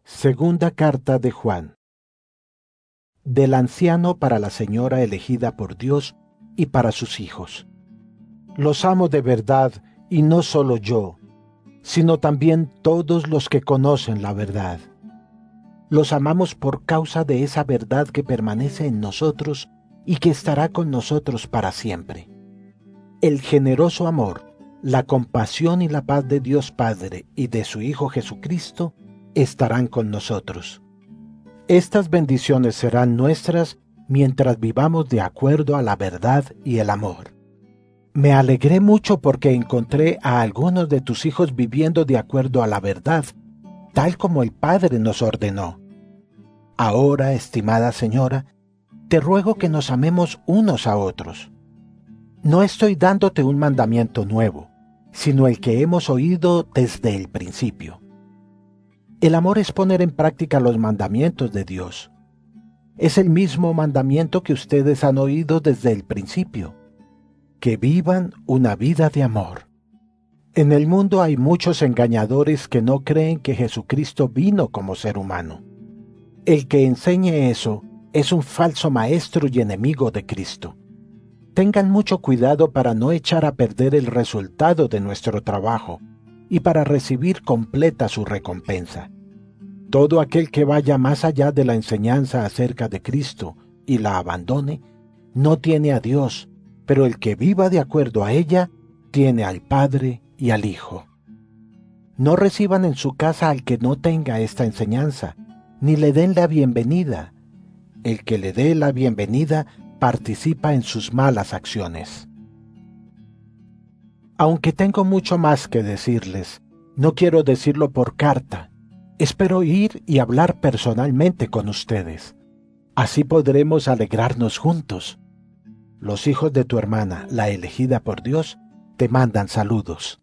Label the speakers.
Speaker 1: Segunda carta de Juan. Del anciano para la señora elegida por Dios y para sus hijos. Los amo de verdad, y no solo yo, sino también todos los que conocen la verdad. Los amamos por causa de esa verdad que permanece en nosotros y que estará con nosotros para siempre. El generoso amor, la compasión y la paz de Dios Padre y de su Hijo Jesucristo estarán con nosotros. Estas bendiciones serán nuestras mientras vivamos de acuerdo a la verdad y el amor. Me alegré mucho porque encontré a algunos de tus hijos viviendo de acuerdo a la verdad, tal como el Padre nos ordenó. Ahora, estimada señora, te ruego que nos amemos unos a otros. No estoy dándote un mandamiento nuevo, sino el que hemos oído desde el principio. El amor es poner en práctica los mandamientos de Dios. Es el mismo mandamiento que ustedes han oído desde el principio, que vivan una vida de amor. En el mundo hay muchos engañadores que no creen que Jesucristo vino como ser humano. El que enseñe eso es un falso maestro y enemigo de Cristo. Tengan mucho cuidado para no echar a perder el resultado de nuestro trabajo y para recibir completa su recompensa. Todo aquel que vaya más allá de la enseñanza acerca de Cristo y la abandone, no tiene a Dios, pero el que viva de acuerdo a ella, tiene al Padre y al Hijo. No reciban en su casa al que no tenga esta enseñanza, ni le den la bienvenida. El que le dé la bienvenida participa en sus malas acciones. Aunque tengo mucho más que decirles, no quiero decirlo por carta. Espero ir y hablar personalmente con ustedes. Así podremos alegrarnos juntos. Los hijos de tu hermana, la elegida por Dios, te mandan saludos.